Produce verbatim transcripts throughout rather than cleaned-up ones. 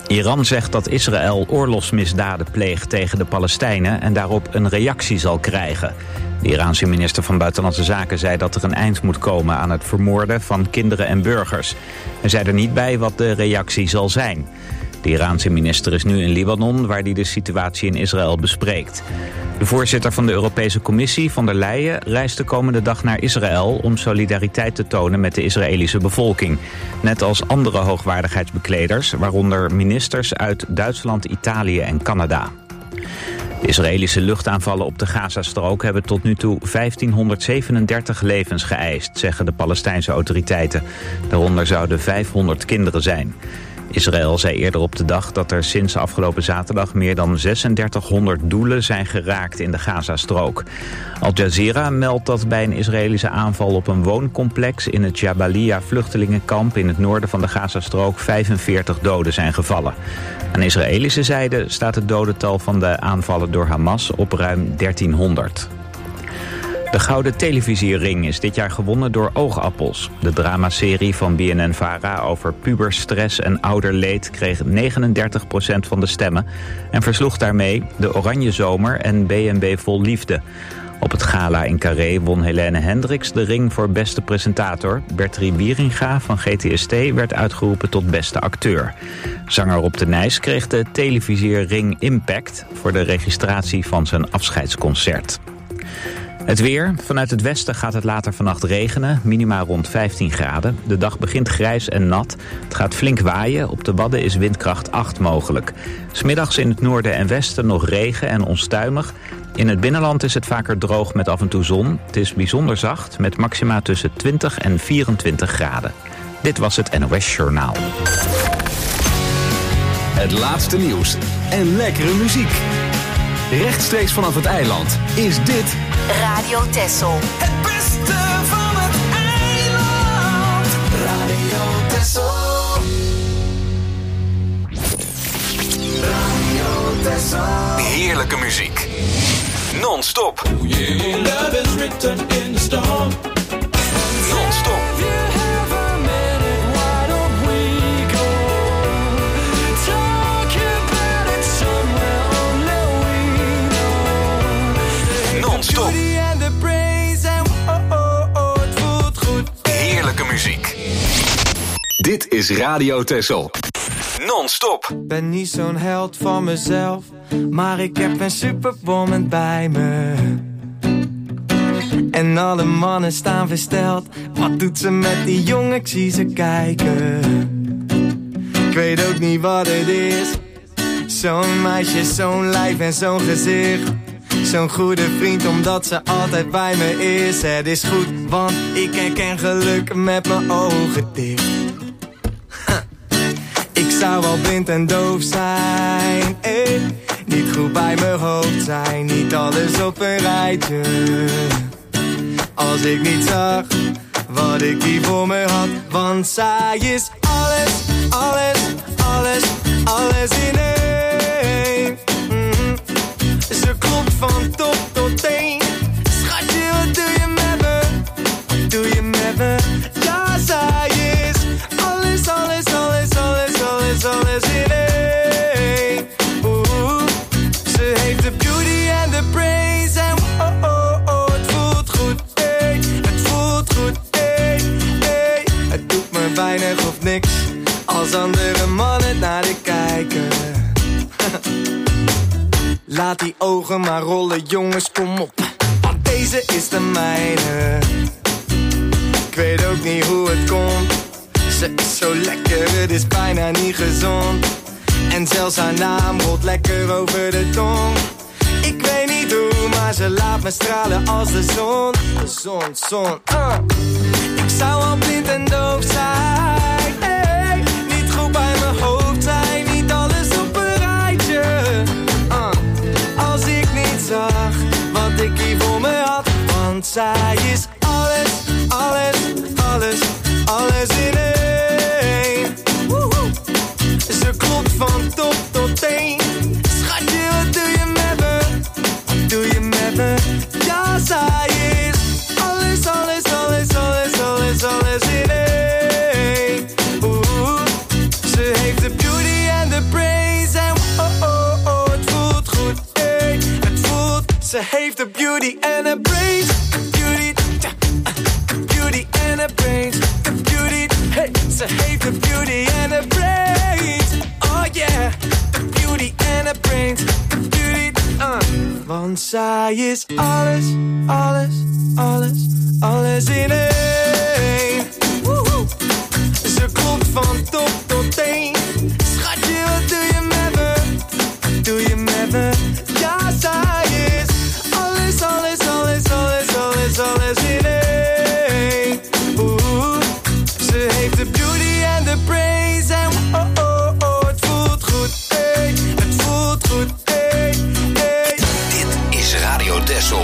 Iran zegt dat Israël oorlogsmisdaden pleegt tegen de Palestijnen en daarop een reactie zal krijgen. De Iraanse minister van Buitenlandse Zaken zei dat er een eind moet komen aan het vermoorden van kinderen en burgers. Hij zei er niet bij wat de reactie zal zijn. De Iraanse minister is nu in Libanon, waar hij de situatie in Israël bespreekt. De voorzitter van de Europese Commissie, von der Leyen, reist de komende dag naar Israël om solidariteit te tonen met de Israëlische bevolking. Net als andere hoogwaardigheidsbekleders, waaronder ministers uit Duitsland, Italië en Canada. De Israëlische luchtaanvallen op de Gazastrook hebben tot nu toe vijftienhonderdzevenendertig levens geëist, zeggen de Palestijnse autoriteiten. Daaronder zouden vijfhonderd kinderen zijn. Israël zei eerder op de dag dat er sinds afgelopen zaterdag meer dan zesendertighonderd doelen zijn geraakt in de Gazastrook. Al Jazeera meldt dat bij een Israëlische aanval op een wooncomplex in het Jabalia vluchtelingenkamp in het noorden van de Gazastrook vijfenveertig doden zijn gevallen. Aan Israëlische zijde staat het dodental van de aanvallen door Hamas op ruim dertienhonderd. De Gouden Televisiering is dit jaar gewonnen door Oogappels. De dramaserie van B N N-Vara over puberstress en ouderleed kreeg negenendertig procent van de stemmen en versloeg daarmee De Oranje Zomer en B en B Vol Liefde. Op het gala in Carré won Helene Hendricks de ring voor beste presentator. Bertrie Wieringa van G T S T werd uitgeroepen tot beste acteur. Zanger Rob de Nijs kreeg de Televisiering Impact voor de registratie van zijn afscheidsconcert. Het weer. Vanuit het westen gaat het later vannacht regenen. Minima rond vijftien graden. De dag begint grijs en nat. Het gaat flink waaien. Op de Wadden is windkracht acht mogelijk. 'S Middags in het noorden en westen nog regen en onstuimig. In het binnenland is het vaker droog met af en toe zon. Het is bijzonder zacht met maxima tussen twintig en vierentwintig graden. Dit was het N O S Journaal. Het laatste nieuws en lekkere muziek. Rechtstreeks vanaf het eiland is dit Radio Texel. Het beste van het eiland. Radio Texel. Radio Texel. heerlijke muziek. Non-stop. Love is written in the storm. Non-stop. Non-stop. Heerlijke muziek. Dit is Radio Texel. Non-stop. Ben niet zo'n held van mezelf, maar ik heb een superwoman bij me. En alle mannen staan versteld. Wat doet ze met die jongen? Ik zie ze kijken. Ik weet ook niet wat het is. Zo'n meisje, zo'n lijf en zo'n gezicht. Zo'n goede vriend omdat ze altijd bij me is. Het is goed, want ik herken geluk met mijn ogen dicht. Ha. Ik zou wel blind en doof zijn, eh. Niet goed bij mijn hoofd zijn, niet alles op een rijtje. Als ik niet zag wat ik hier voor me had. Want zij is alles, alles, alles, alles in één. Mm-hmm. Ze klopt van top tot teen. Schatje, wat doe je met me? Wat doe je met me? Ja, zij is alles, alles, alles, alles, alles, alles in één. Oeh, ze heeft de beauty en de brains. En oh, oh, oh, het voelt goed, ey. Het voelt goed, ey, ey. Het doet me weinig of niks als andere mannen naar de kijken. Laat die ogen maar rollen, jongens, kom op. Want deze is de mijne. Ik weet ook niet hoe het komt. Ze is zo lekker, het is bijna niet gezond. En zelfs haar naam rolt lekker over de tong. Ik weet niet hoe, maar ze laat me stralen als de zon. De zon, zon, uh. Ik zou al blind en doof zijn, hey. Niet goed bij mijn hoofd zijn, niet alles op een rijtje. uh. Als ik niet zag wat ik hier voor me had. Want zij is alles, alles, alles, alles in één. Woehoe. Ze klopt van top tot teen. Schatje, wat doe je met me? Wat doe je met me? Ja, zij is alles, alles, alles, alles, alles, alles in één. Oeh, ze heeft de beauty en de brain. Ze heeft de beauty en de brains. Beauty, tja, uh, beauty en de brains. De beauty, hey. Ze heeft de beauty en de brains. Oh yeah, de beauty en de brains. De beauty, uh. Want zij is alles, alles, alles, alles in één. Woehoe. Ze klopt van top tot teen. Schatje, wat doe je met me? Doe je met me? Ja, zij is alles, alles, alles, alles, alles, alles in één. Oeh, ze heeft de beauty en de brains. En oh, oh, oh, het voelt goed, hey. Het voelt goed, hey, hey. Dit is Radio Texel.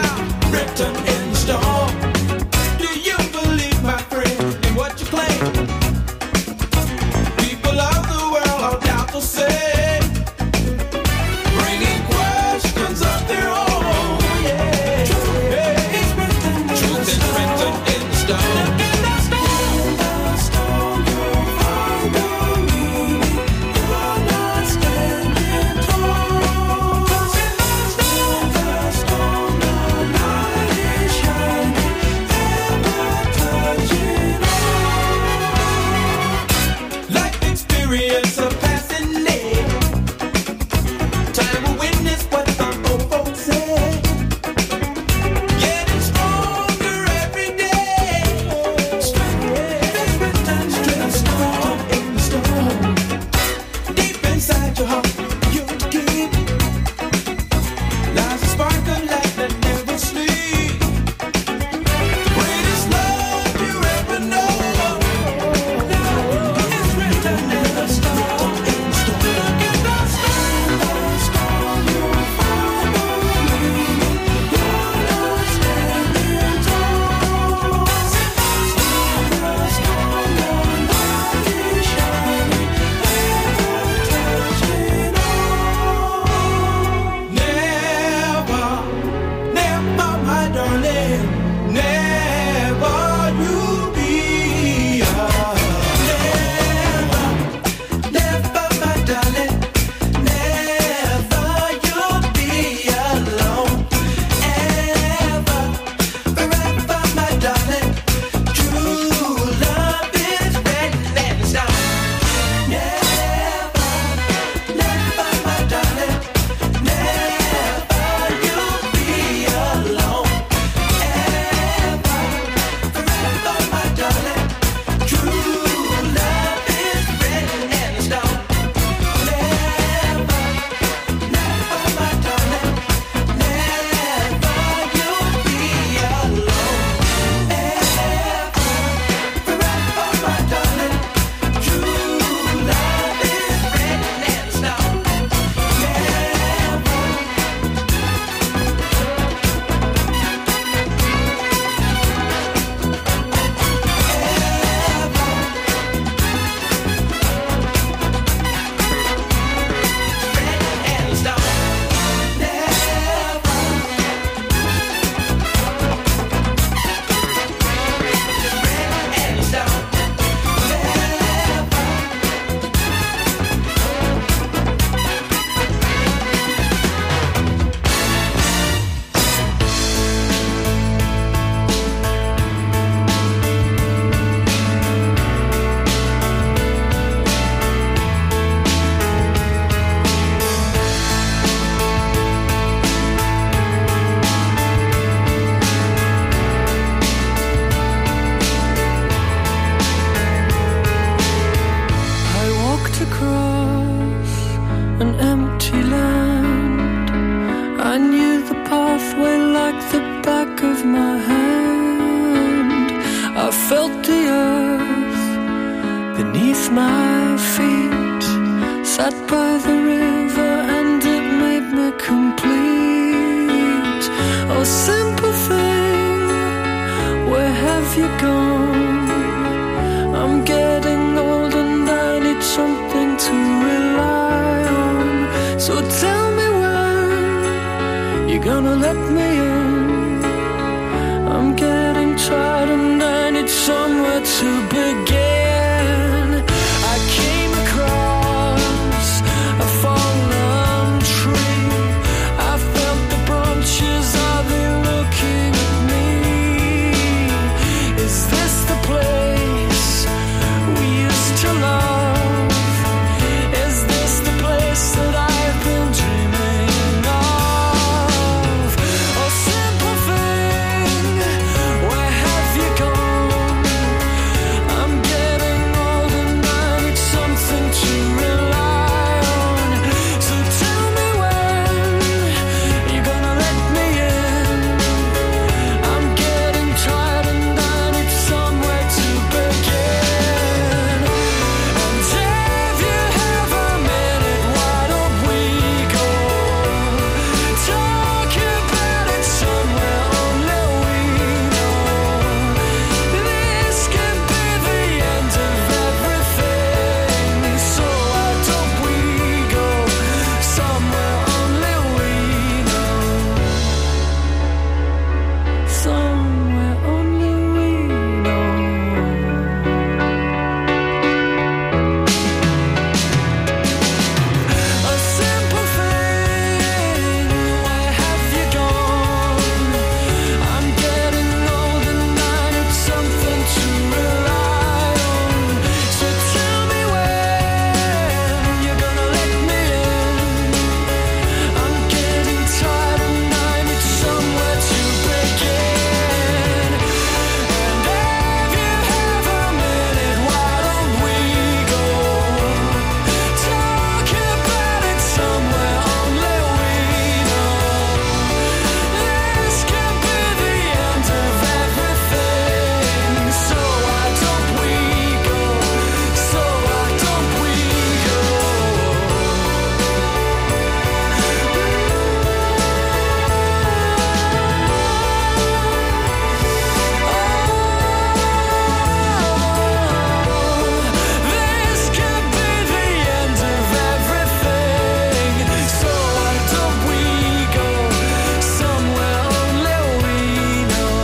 Written in stone. Do you believe, my friend, in what you claim? where have you gone? I'm getting old and I need something to rely on. So tell me when you're gonna let me in. I'm getting tired and I need somewhere to begin. I came across a fallen tree. I felt the branches, are they looking at me? Is this the place we used to love? Is this the place that I've been dreaming of? Oh, simple thing, where have you gone? I'm getting old and I need something to rely on. So tell me when you're gonna let me in. I'm getting tired and I need somewhere to begin. And if you have a minute, why don't we go talk about it somewhere only we know? This could be the end of everything. So why don't we go somewhere only we know? Somewhere only we know. A simple thing, where have you gone? I'm getting old and I need something to rely on. So tell me when you're gonna let me in. I'm getting tired and I need somewhere to begin. And if you have a minute, why don't we go talk about it somewhere only we know? This could be the end of everything. So why don't we go? So why don't we go? This could be the end of everything. So why don't we go somewhere only we know?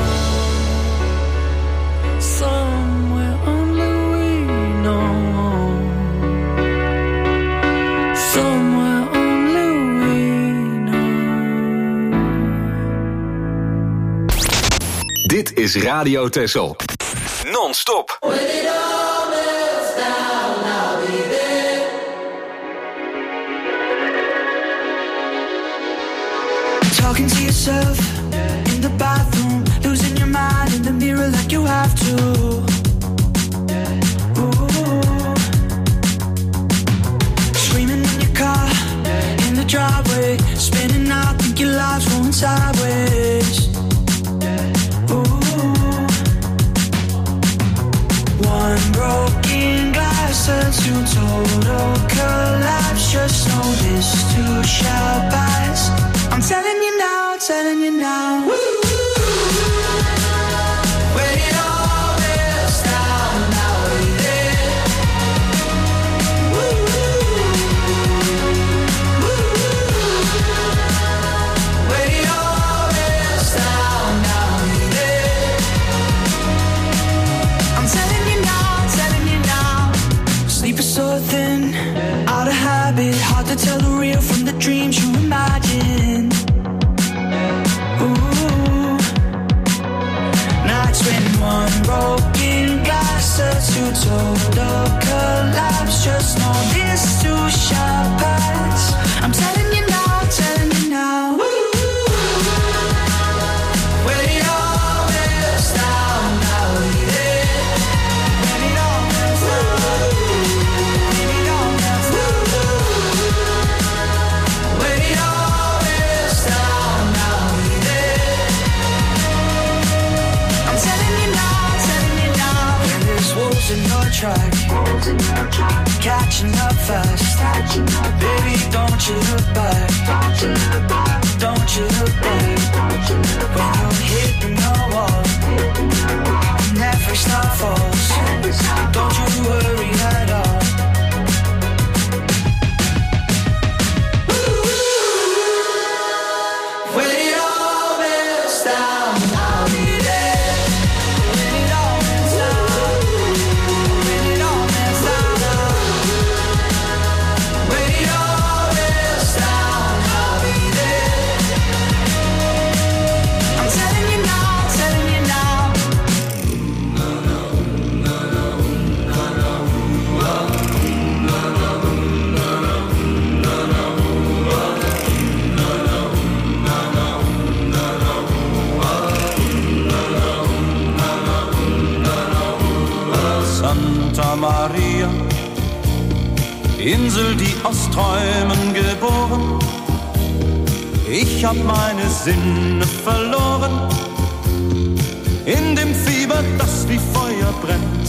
Somewhere only we know. Somewhere only we know. Dit is Radio Texel. Non-stop. Talking to yourself in the bathroom, losing your mind in the mirror like you have to. Ooh. Screaming in your car, in the driveway, spinning out, think your life's going sideways. Ooh. One broken glass turns to total collapse. Just know this too shall pass. I'm telling you now, telling you now. When it all melts down, now we're there. When it all melts down, now we're there. I'm telling you now, telling you now. Sleep is so thin, out of habit, hard to tell the real from the dreams you imagine. Ooh. Nights when one broken glass turns to total collapse. Just know this too shall pass. I'm telling you now, telling you now. When it all melts down, now we're there. When it all melts down, when it all melts down. When it all melts down, now we're there. I'm telling you now, telling you now. When there's wolves in your track, catching up fast. Baby, don't you look back. Don't you look back. When you're hitting the wall, And every star falls. Don't you worry at all. When it all melts down, I'll be there. When it all melts down, when it all melts down, when it all melts down, I'll be there. I'm telling you now, telling you now. Santa Maria, Insel, die aus Träumen geboren. Ich hab meine Sinne verloren, in dem Fieber, das wie Feuer brennt.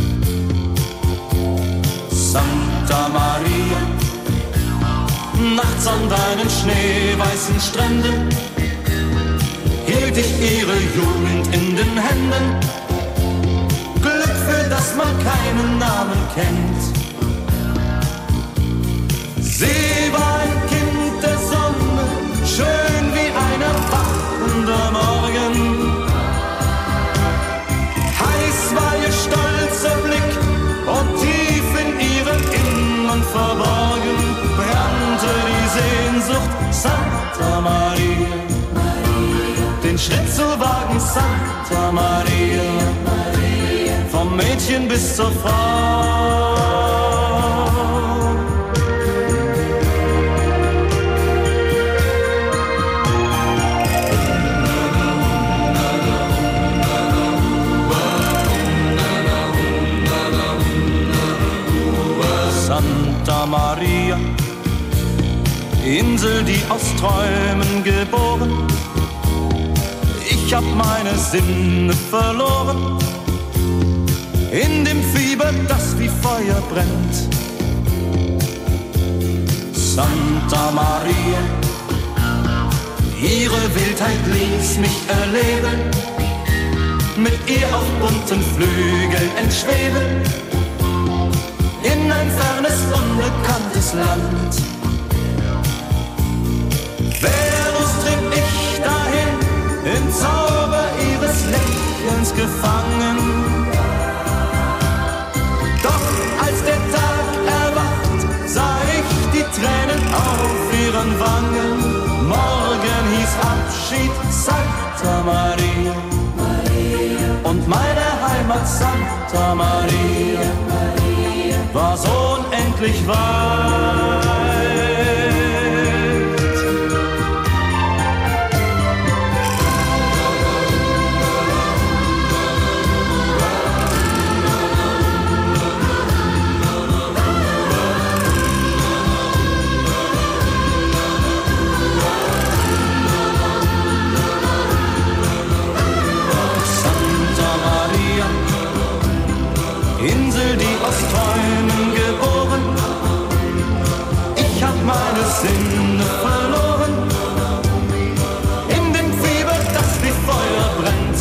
Santa Maria, nachts an deinen schneeweißen Stränden hielt ich ihre Jugend in den Händen. Glück, für das man keinen Namen kennt. Sie war ein Kind der Sonne, schön wie ein erwachender Morgen. Heiß war ihr stolzer Blick und tief in ihrem Innern verborgen brannte die Sehnsucht. Santa Maria, den Schritt zu wagen, Santa Maria, vom Mädchen bis zur Frau. Santa Maria, Insel, die aus Träumen geboren. Ich hab meine Sinne verloren, in dem Fieber, das wie Feuer brennt. Santa Maria, ihre Wildheit ließ mich erleben, mit ihr auf bunten Flügeln entschweben, in ein fernes, unbekanntes Land. Venus trieb ich dahin, im Zauber ihres Lächelns gefangen. Doch als der Tag erwacht, sah ich die Tränen auf ihren Wangen. Morgen hieß Abschied, Santa Maria, und meine Heimat Santa Maria war so unendlich weit. Insel, die aus Träumen geboren. Ich hab meine Sinne verloren, in dem Fieber, das wie Feuer brennt.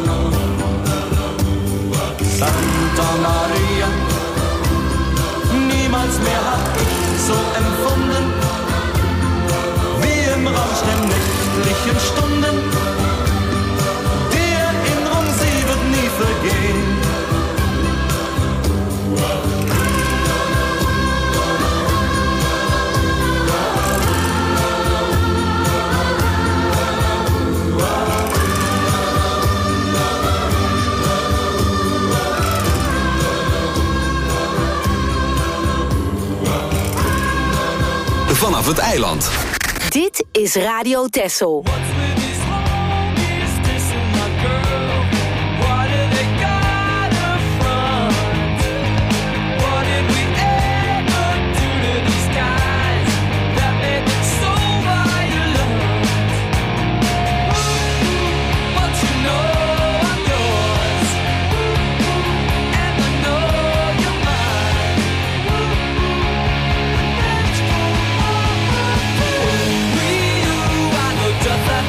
Santa Maria, niemals mehr hab ich so empfunden, wie im Rausch der nächtlichen Stunden. Die Erinnerung, sie wird nie vergehen. Vanaf het eiland. Dit is Radio Texel. Just that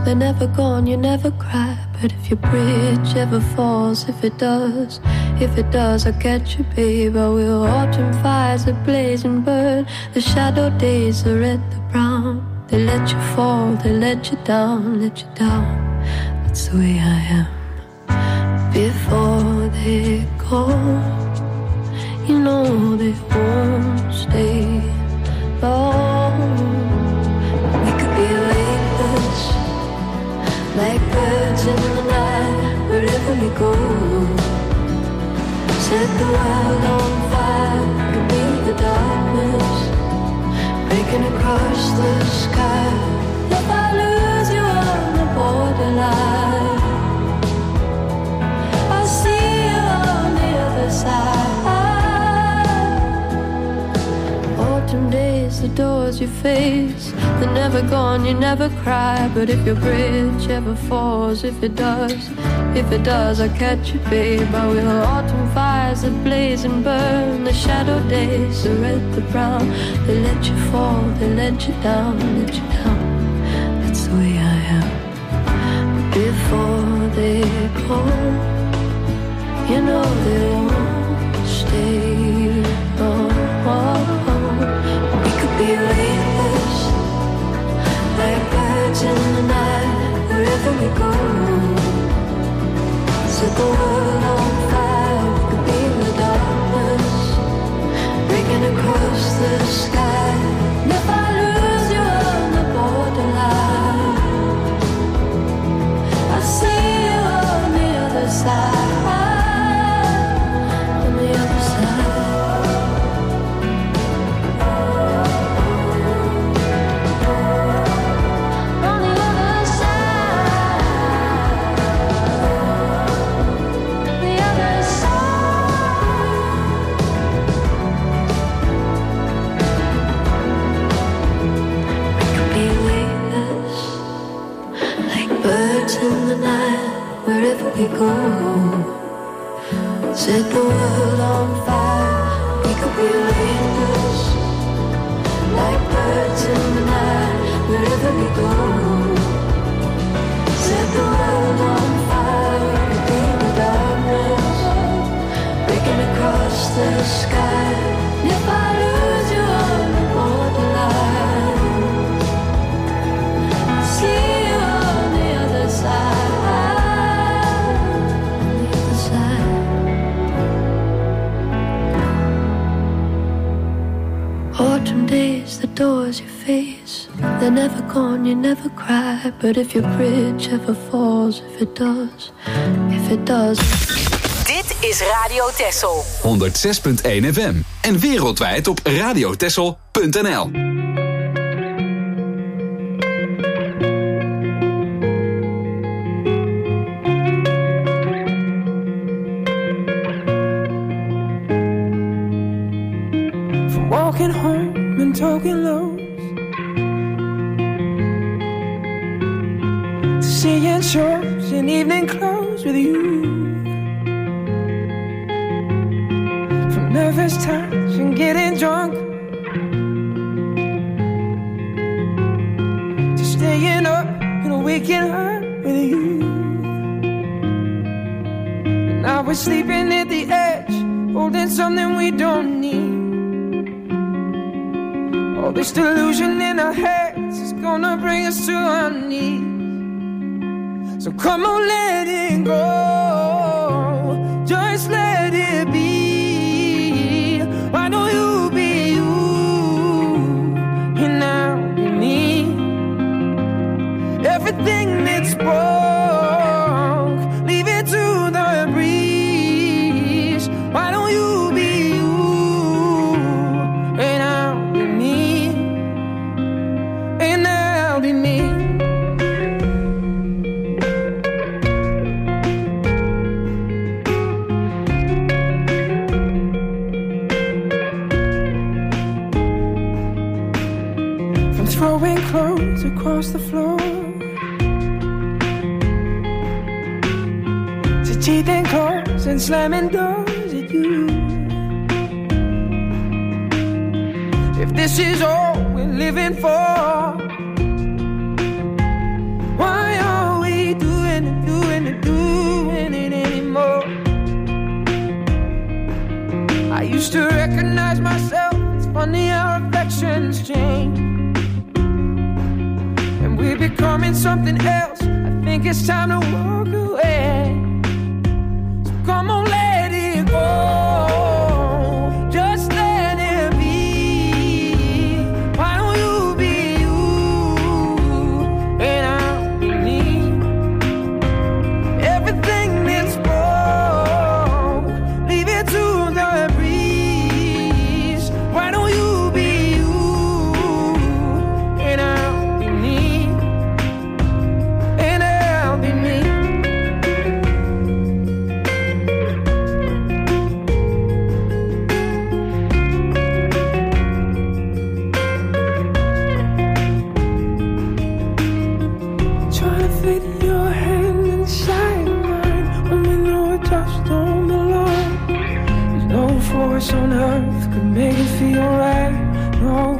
they're never gone, you never cry. But if your bridge ever falls, if it does, if it does, I'll catch you, babe. I will. Autumn fires are blazing, burn. The shadow days are red, the brown. They let you fall, they let you down, let you down. That's the way I am. Before they go, you know they won't stay long. We could be weightless, like birds in the night, wherever we go. Set the world on fire, we could be the darkness, breaking across the sky. If I lose you on the borderline, I'll see you on the other side. Autumn days, the doors you face, they're never gone, you never cry. But if your bridge ever falls, if it does, if it does, I'll catch you, babe. I will. Autumn fires that blaze and burn. The shadow days, the red, the brown. They let you fall, they let you down, let you down. That's the way I am. Before they go, you know they won't stay long. We could be weightless, like birds in the night, wherever we go. Set the world on fire, we could be in the darkness, breaking across the sky. And if I lose you on the borderline, I'll see you on the other side, on the other side. In the night, wherever we go, set the world on fire. We could be weightless, like birds in the night, wherever we go. Set the world on fire. We could be in the darkness, breaking across the sky. And if I lose you on the borderline, I'll see you on the other side, on the other side. Autumn days, the doors you face, they're never gone, you never cry. But if your bridge ever falls, if it does, if it does. Dit is Radio Texel. honderd zes punt één F M en wereldwijd op radiotexel punt n l. Walking home and talking lows, to seeing shows in evening clothes with you, from nervous touch and getting drunk, to staying up and waking up with you. And I was sleeping at the edge, holding something we don't need. All this delusion in our heads is gonna bring us to our knees. So come on, let it go, just let it be. Why don't you be you, and I'll be me. Everything that's broke, leave it to the breeze. Why don't you be you, and I'll be me, and I'll be me. From throwing clothes across the floor, to teething claws and slamming doors at you. If this is all we're living for, why becoming something else. I think it's time to walk away. So come on, let it go. Just let it be. Why don't you be you and I'll be me? Everything that's broke, leave it to the breeze. Why don't you be you and I'll be me? And I'll be me. Trying to fit your hand inside mine when we know it just don't belong. There's no force on earth could make it feel right. No.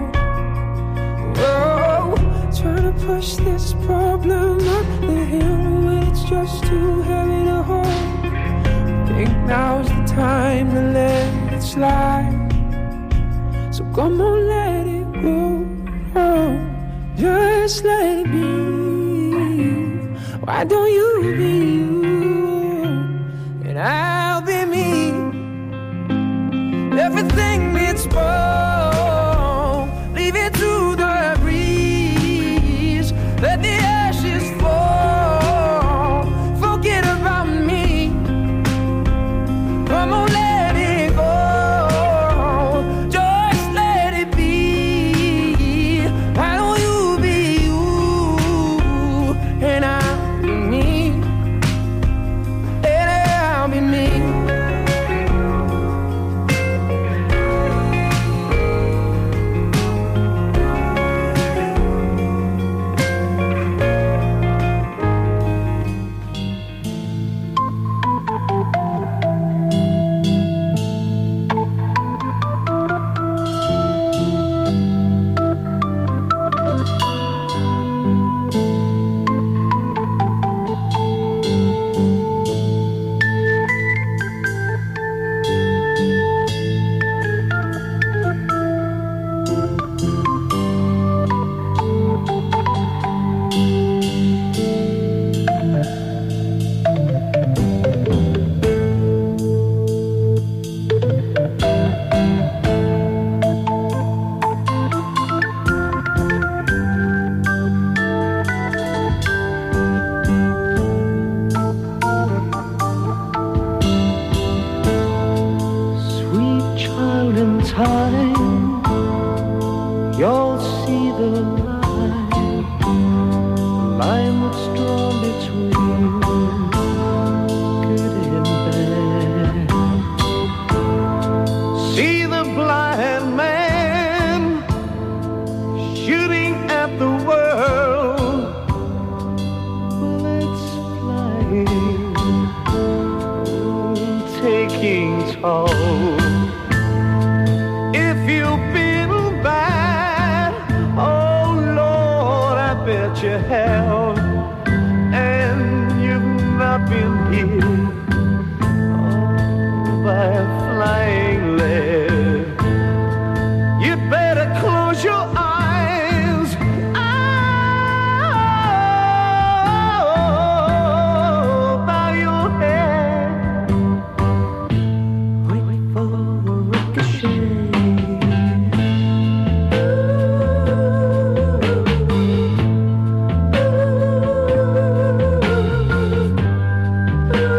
Whoa. Trying to push this problem up the hill when it's just too heavy to hold. Think now's the time to let it slide. So come on, let it go. Oh, just let it be. Why don't you be you and I'll be me? Everything that's broke, leave it to the breeze. Let the ashes fall. Forget about me. Come on, let it go. Just let it be. Why don't you be you and I'll be me? And I'll be me. Sweet child in time, you'll see the line, the line that's drawn between good and bad. See the blind man shooting at the world, bullets flying, taking toll. If you've been bad, oh Lord, I bet you have, and you've not been hit oh, by a flying lead. You'd better close your eyes. Oh, bow your head. Wait for the ricochet. Ooh, ooh, ooh.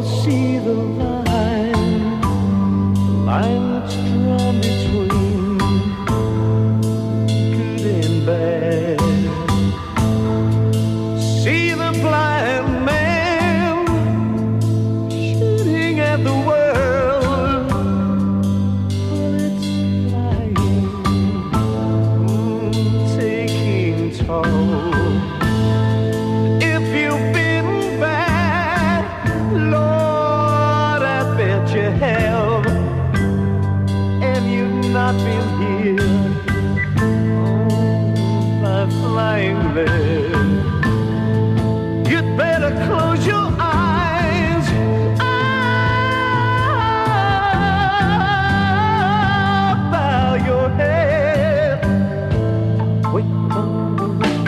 see the line, line that's drawn between good and bad. See the blind man shooting at the world, but it's flying, mm, taking toll. Not been here oh, by flying there. You'd better close your eyes. Ah, bow your head. Wait for the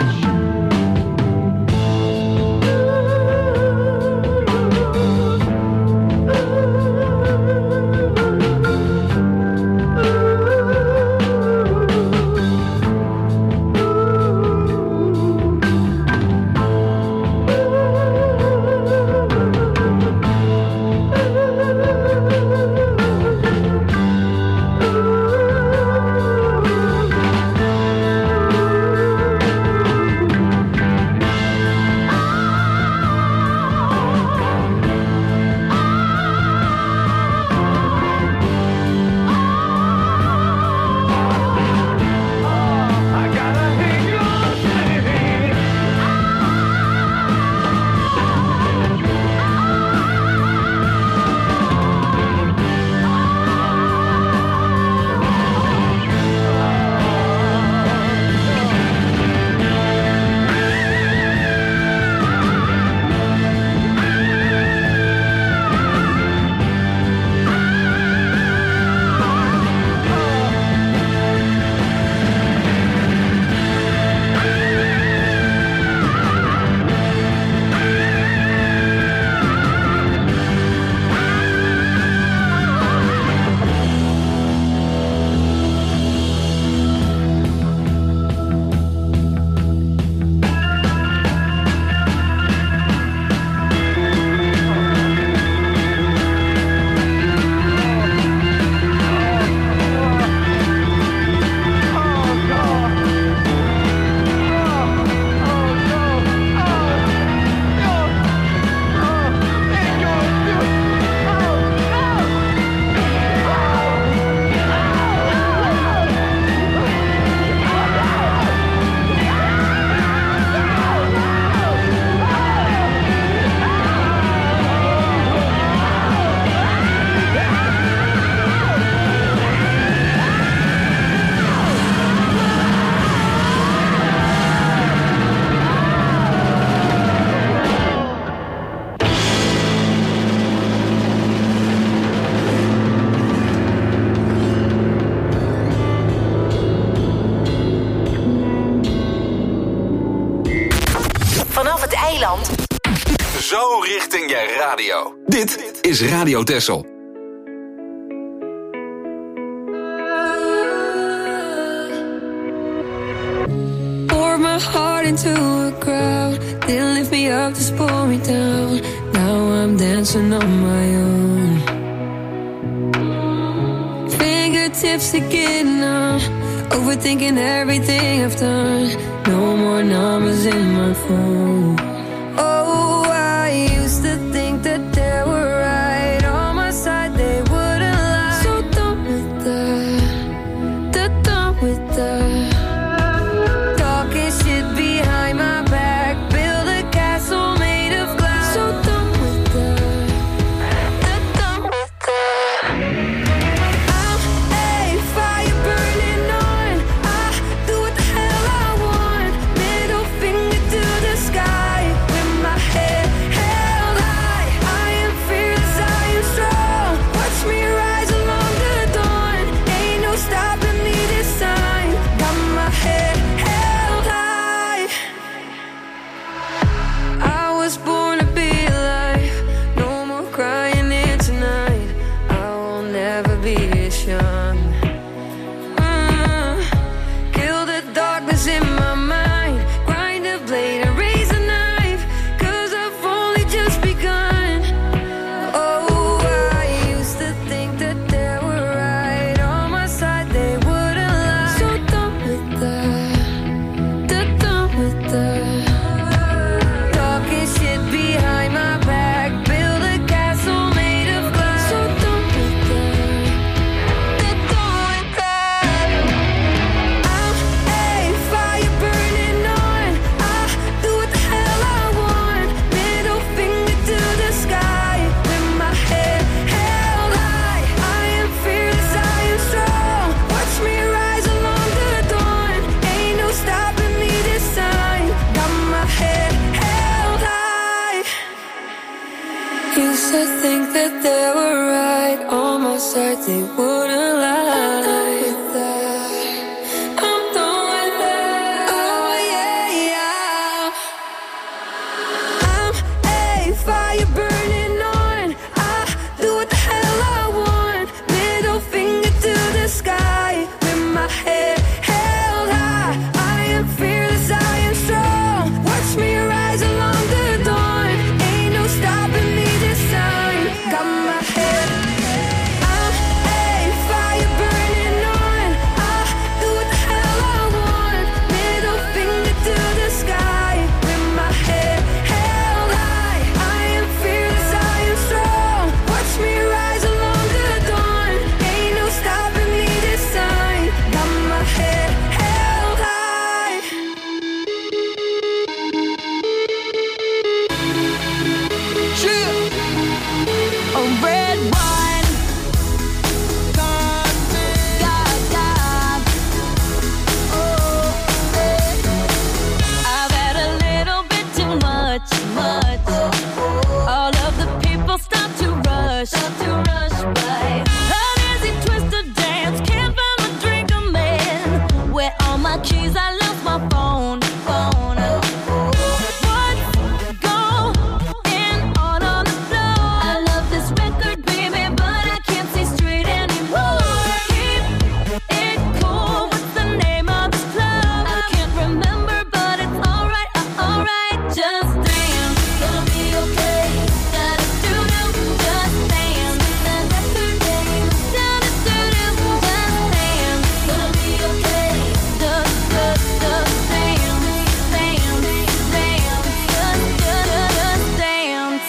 Zo richting je radio. Dit is Radio Texel. Pour my heart into a crowd. Didn't lift me up, just pull me down. Now I'm dancing on my own. Fingertips again now. Overthinking everything I've done. No more numbers in my phone. Oh, I used to think that they were right on my side, they wouldn't lie. So done with that, they're done with that. Talking shit behind my back, build a castle made of glass. So done with that, they're done with that. I'm a fire burning on, I do what the hell I want. Middle finger to the sky with my head right on my side, they wouldn't lie. I'm done with that. Oh yeah, yeah. I'm a fire burning on. I do what the hell I want. Middle finger to the sky with my head held high. I am fearless, I am strong. Watch me rise along the dawn. Ain't no stopping me this time. Got my head. I'm a fire burning on. I do what the hell I want. Middle finger to the sky with my head held high. I am fearless, I am strong. Watch me rise along the dawn. Ain't no stopping me this time. Got my head held high. A red wine, God, God. Oh, I've had a little bit too much, much. All of the people start to rush, start to rush by. An easy twisted dance, can't find my drink, I'm in. Where all my keys? I lost my phone, phone. What's going on on the floor? I love this record, baby, but I can't see straight anymore. Keep it cool. What's the name of this club? I can't remember, but it's alright, uh, alright. Just dance, gonna be okay. Gotta do do, just dance. That record name, gotta do do, just dance. Gonna be okay. Just, just, just dance, dance, dance. Just, just, just dance.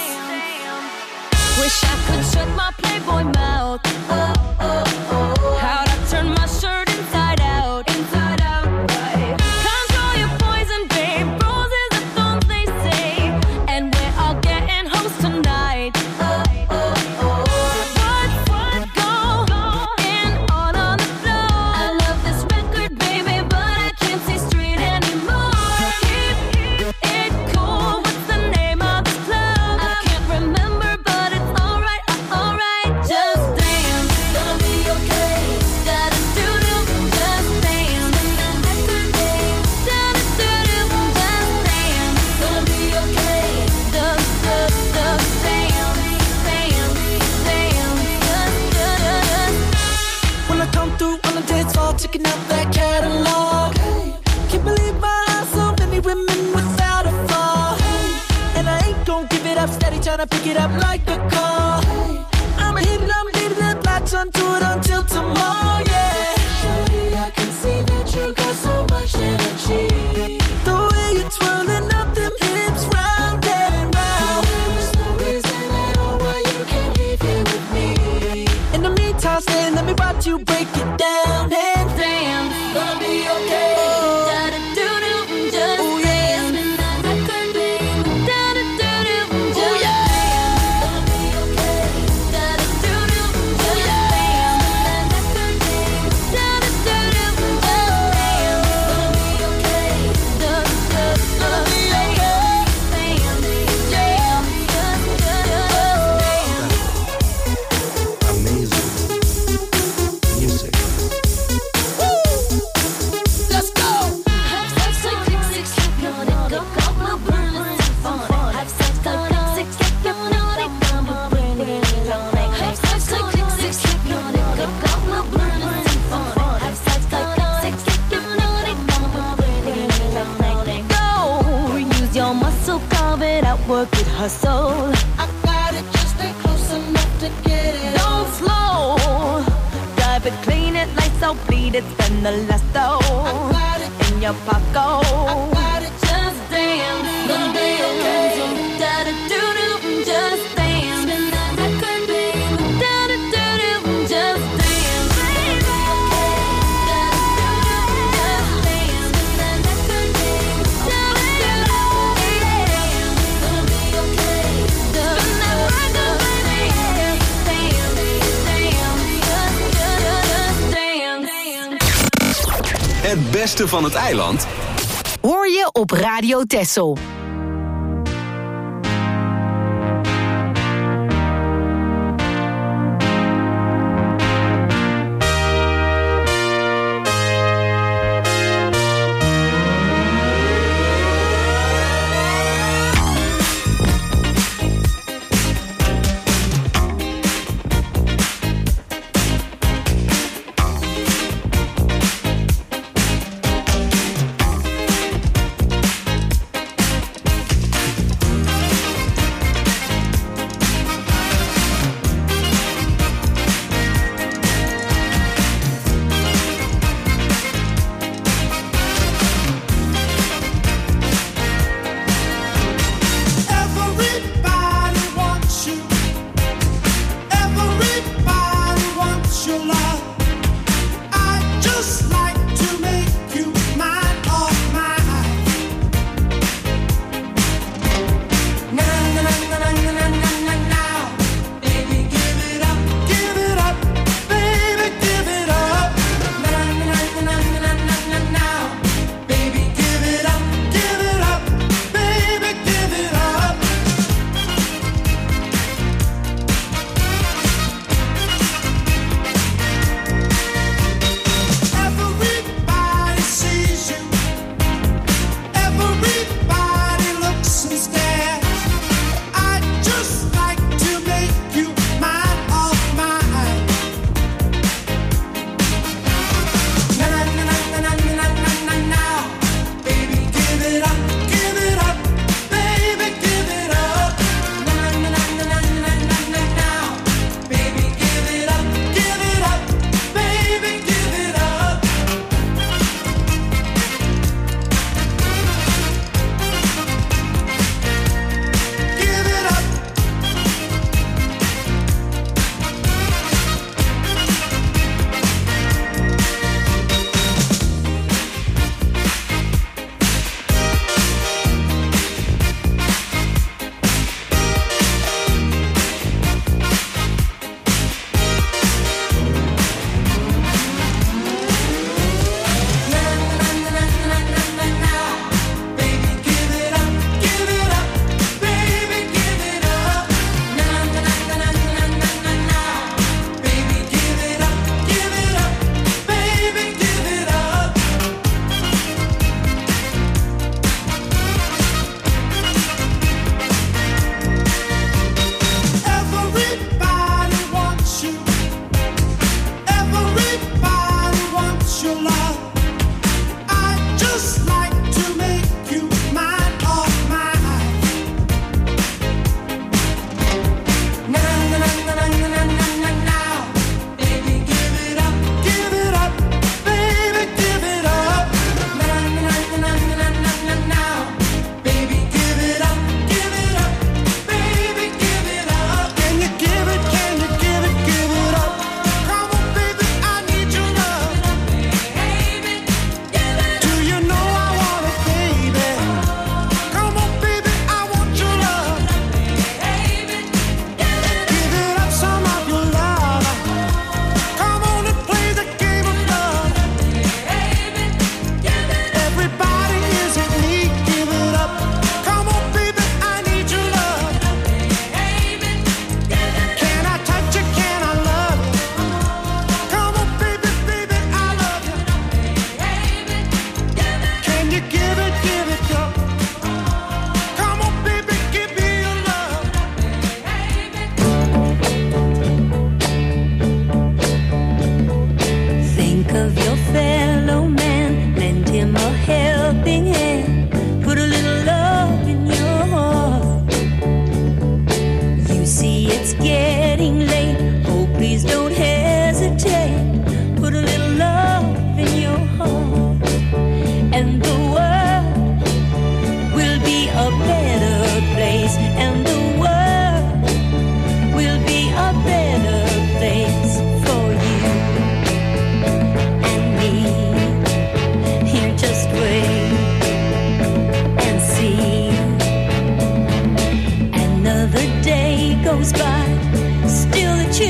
Wish I could shut my Playboy mouth. Oh, oh, oh. How'd I turn my shirt inside out? Inside out, right. Control your poison, babe. Roses are thorns, they say. And we're all getting hoes tonight. Oh, oh, oh. What's, what's going on on the floor? I love this record, baby, but I can't see straight anymore. Keep it cool. What's the name of this club? I can't remember, but it's alright, uh, alright. Just dance, gonna be okay. Gotta do do, just dance. That record name, gotta do do, just dance. Gonna be okay. Just, just, just dance, dance, dance. Just, just. When I come through on the dance floor, checking out that catalog. Can't believe my eyes, so many women without a flaw. And I ain't gon' give it up, steady tryna pick it up like a call. I'ma hit it, I'ma hit it up, latch onto it until tomorrow, yeah. Shorty, I can see that you got so much energy. The way you're twirling up them hips round and round. There's no reason at all why you can't be here with me. In the meantime, stay, let me watch you break it down and Dance, gonna be okay. gotta do do, just Oh, yeah. dance. That record name, gotta do do, just dance. Gonna be okay. Gotta do do, just dance. That record name, gotta do do, just dance. Gonna be okay. Just, just, just dance, dance, dance. Just, just, just dance. Amazing music. Let's go. Have sex like click six, hypnotic, go go, we'll burn this symphonic. Have sex like click six, hypnotic, we'll burn it electronic. Have sex like click six, hypnotic, go go, we'll burn this symphonic. Have sex like click six, hypnotic, we'll burn it electronic. Go, use your muscle, carve it out, work it, hustle. I got it, just stay close enough to get it. Don't slow, drive it, clean it, lights out, bleed it, spend the last though. Got it, In your pocket, got it, just dance, gonna be okay. Da-da do do, just dance. That record name, da-da do do, just dance. Baby, da-da do do, just dance. That record name, da-da do do, dance. Gonna be okay. Spin that record, baby, dance, dance, just, just, just dance. Het beste van het eiland Hoor je op Radio Texel.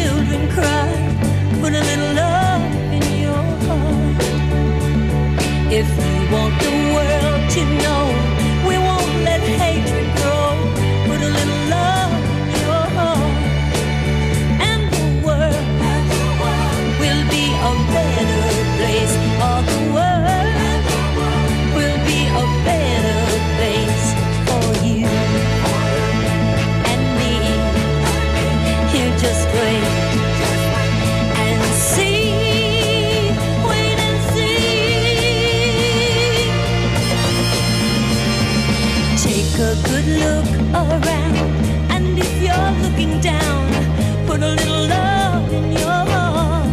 children cry, put a little love in your heart. If you want the world to know, we won't let hatred grow. Put a little love in your heart, and the world will be a better place. All the world will be a better place for you and me. Here, just wait and see. Wait and see. Take a good look around, and if you're looking down, put a little love in your heart.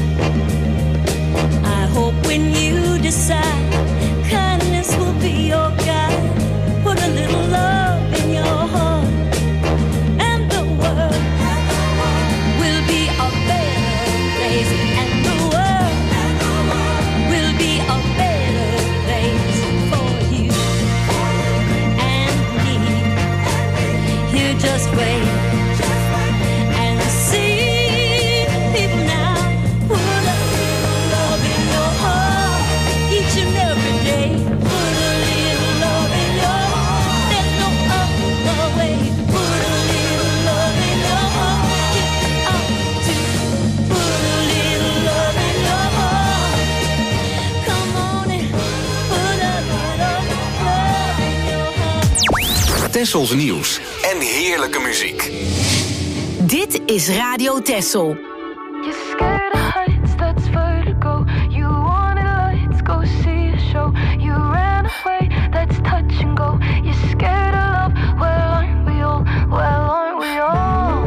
I hope when you decide, kindness will be your guide. Put a little love in your heart, and the world will be a better place. And the world will be a better place for you and me. Here, just wait and see. People now, put a little love in your heart each and every day. Put a little love in your heart. There's no other way. Put a little love in your heart. Get out to put a little love in your heart. Come on and put a little love in your heart. Tessels nieuws en heerlijke muziek. Dit is Radio Tessel. You're scared of heights, that's vertigo. You wanted lights, go see a show. You ran away, that's touch and go. You're scared of love, well aren't we all? Well aren't we all?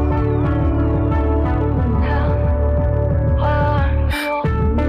Yeah, well aren't we all?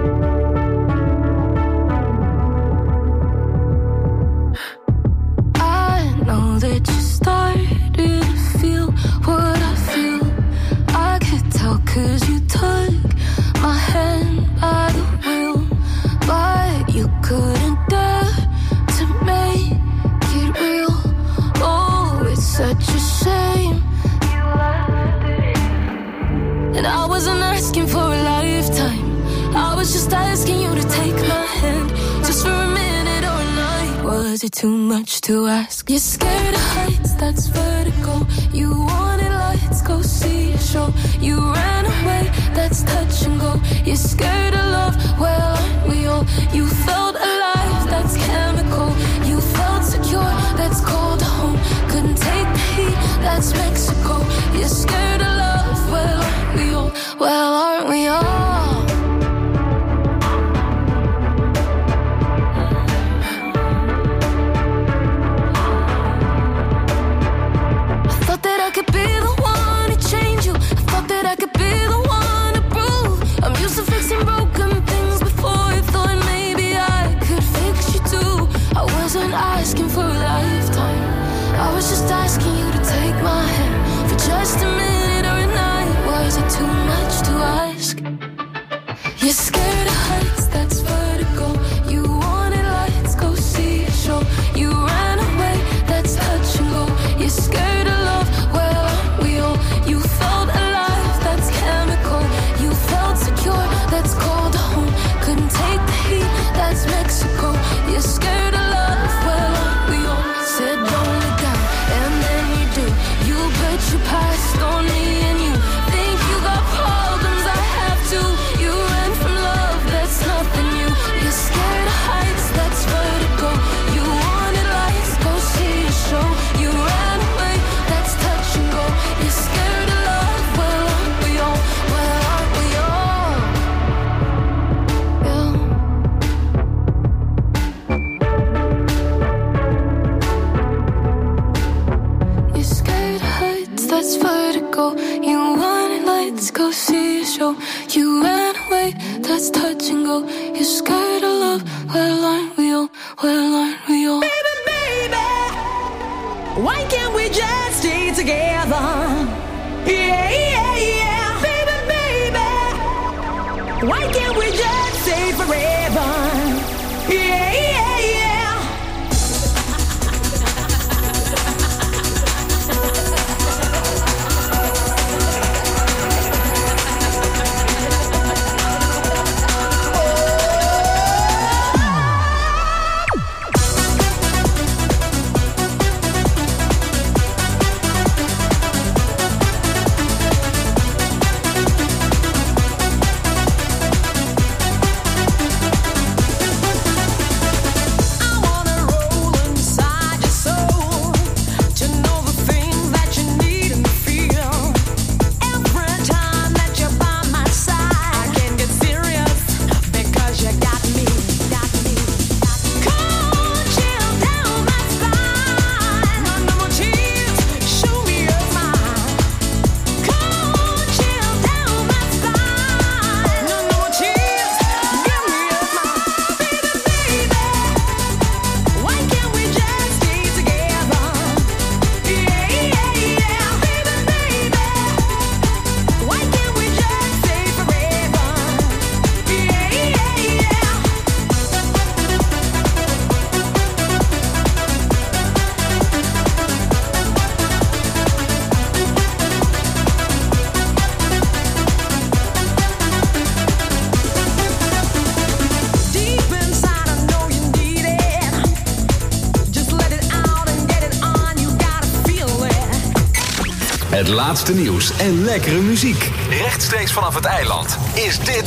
I know that you started to feel what I feel. I could tell 'cause you took my hand by the wheel, but you couldn't dare to make it real. Oh, it's such a shame you left it. And I wasn't asking for a lifetime, I was just asking you to take my hand, just for a minute or a night. Was it too much to ask? You're scared of heights, that's vertigo. You wanted lights, go see a show. You ran away, that's touch and go. You're scared of love, well aren't we all? You felt alive, that's chemical. You felt secure, that's cold home. Couldn't take the heat, that's Mexico. You're scared of love, well aren't we all? Well aren't we all? I could be the one to change you. I thought that I could be the one to prove. I'm used to fixing broken things before. I thought maybe I could fix you too. I wasn't asking for a lifetime, I was just asking you to take my hand for just a minute or a night. Was it too much to ask? You're scared of heights, that's vertigo. You wanted lights, go see a show. You ran away, that's touch and go. You're scared of love, well aren't we all? You felt alive, that's chemical. You felt secure, that's cold home. Couldn't take the heat, that's Mexico. You're scared of love, well aren't we all? Said don't look down, and then you do. You put your past on me and you think you got problems, I have to. You ran from love, that's nothing new. You're scared of heights, that's vertigo. You wanted lights, go see a show. You ran away, that's touch and go. You're scared of love, well aren't we all? Well aren't we all? Yeah. You're scared of heights, that's vertigo. You wanted lights, go see a show. You ran away, that's touch and go. You're scared of love, well aren't we all? Well aren't we all? Baby, baby, why can't we just stay together? Yeah, yeah, yeah. Baby, baby, why can't we just stay forever? Yeah, yeah, yeah. Het laatste nieuws en lekkere muziek. Rechtstreeks vanaf het eiland is dit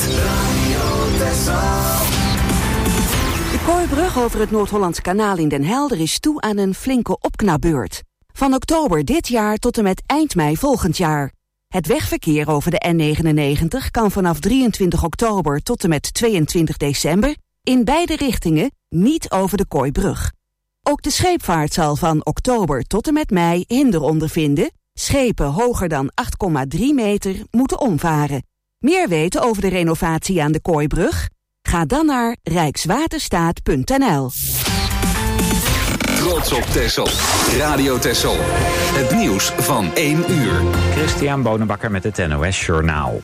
De Kooibrug over het Noord-Hollandse kanaal in Den Helder is toe aan een flinke opknapbeurt. Van oktober dit jaar tot en met eind mei volgend jaar. Het wegverkeer over de N negenennegentig kan vanaf drieëntwintig oktober tot en met tweeëntwintig december in beide richtingen niet over de Kooibrug. Ook de scheepvaart zal van oktober tot en met mei hinder ondervinden. Schepen hoger dan acht komma drie meter moeten omvaren. Meer weten over de renovatie aan de Kooibrug? Ga dan naar rijkswaterstaat punt n l. Trots op Texel. Radio Texel. Het nieuws van één uur. Christian Bonenbakker met het N O S Journaal.